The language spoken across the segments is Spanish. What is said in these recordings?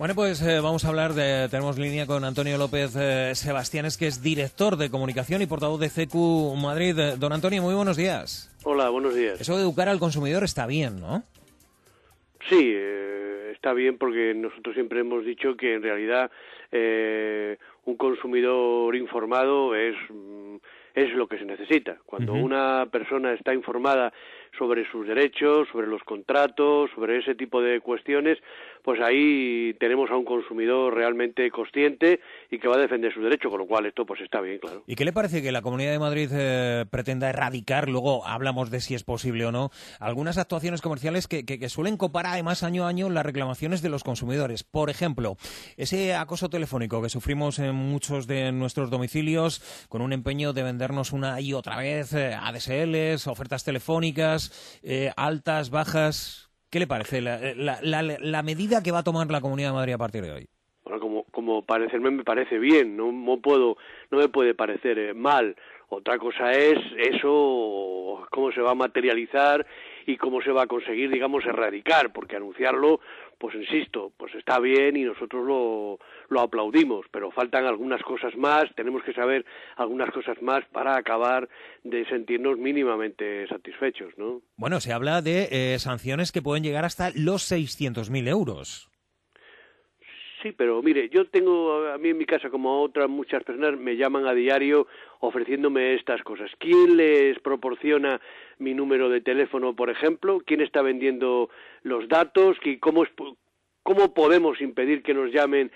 Bueno, pues vamos a hablar tenemos línea con Antonio López Sebastianes, que es director de comunicación y portavoz de CECU Madrid. Don Antonio, muy buenos días. Hola, buenos días. Eso de educar al consumidor está bien, ¿no? Sí, está bien porque nosotros siempre hemos dicho que en realidad un consumidor informado es lo que se necesita. Cuando una persona está informada sobre sus derechos, sobre los contratos, sobre ese tipo de cuestiones, pues ahí tenemos a un consumidor realmente consciente y que va a defender sus derechos, con lo cual esto pues está bien, claro. ¿Y qué le parece que la Comunidad de Madrid pretenda erradicar, luego hablamos de si es posible o no, algunas actuaciones comerciales que suelen copar además año a año las reclamaciones de los consumidores? Por ejemplo, ese acoso telefónico que sufrimos en muchos de nuestros domicilios con un empeño de vendernos una y otra vez ADSLs, ofertas telefónicas, altas, bajas. ¿Qué le parece la medida que va a tomar la Comunidad de Madrid a partir de hoy? Bueno, como parecerme me parece bien, no me puede parecer mal. Otra cosa es eso, cómo se va a materializar y cómo se va a conseguir, digamos, erradicar, porque anunciarlo, pues insisto, pues está bien y nosotros lo aplaudimos, pero faltan algunas cosas más, tenemos que saber algunas cosas más para acabar de sentirnos mínimamente satisfechos, ¿no? Bueno, se habla de sanciones que pueden llegar hasta los 600.000 euros. Sí, pero mire, yo tengo, a mí en mi casa como a otras muchas personas me llaman a diario ofreciéndome estas cosas. ¿Quién les proporciona mi número de teléfono, por ejemplo? ¿Quién está vendiendo los datos? ¿Cómo podemos impedir que nos llamen?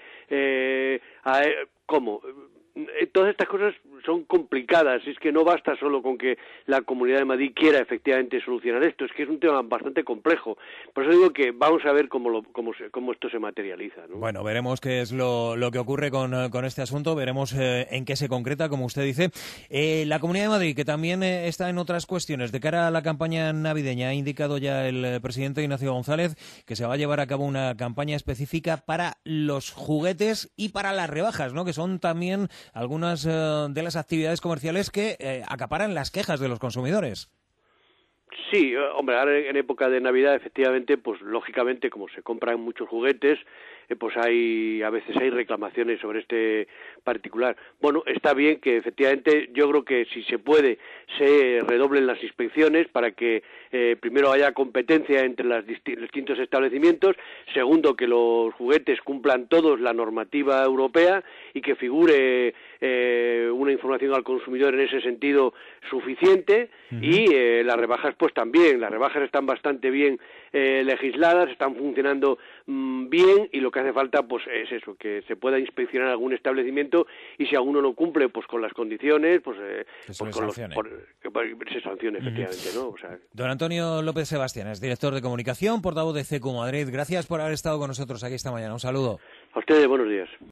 ¿Cómo? Todas estas cosas son complicadas, es que no basta solo con que la Comunidad de Madrid quiera efectivamente solucionar esto, es que es un tema bastante complejo. Por eso digo que vamos a ver cómo esto se materializa, ¿no? Bueno, veremos qué es lo que ocurre con este asunto, veremos en qué se concreta, como usted dice. La Comunidad de Madrid, que también está en otras cuestiones, de cara a la campaña navideña, ha indicado ya el presidente Ignacio González que se va a llevar a cabo una campaña específica para los juguetes y para las rebajas, ¿no? Que son también algunas de las actividades comerciales que acaparan las quejas de los consumidores. Sí, hombre, ahora en época de Navidad, efectivamente, pues lógicamente, como se compran muchos juguetes, pues a veces hay reclamaciones sobre este particular. Bueno, está bien que efectivamente, yo creo que si se puede, se redoblen las inspecciones para que primero haya competencia entre los distintos establecimientos, segundo, que los juguetes cumplan todos la normativa europea y que figure una información al consumidor en ese sentido suficiente, y las rebajas pues también, las rebajas están bastante bien legisladas, están funcionando bien, y lo que hace falta pues es eso, que se pueda inspeccionar algún establecimiento y si alguno no cumple pues con las condiciones, pues que se sancione efectivamente, ¿no? O sea, Don Antonio López Sebastián, director de comunicación, portavoz de CECU Madrid. Gracias por haber estado con nosotros aquí esta mañana. Un saludo. A ustedes, buenos días.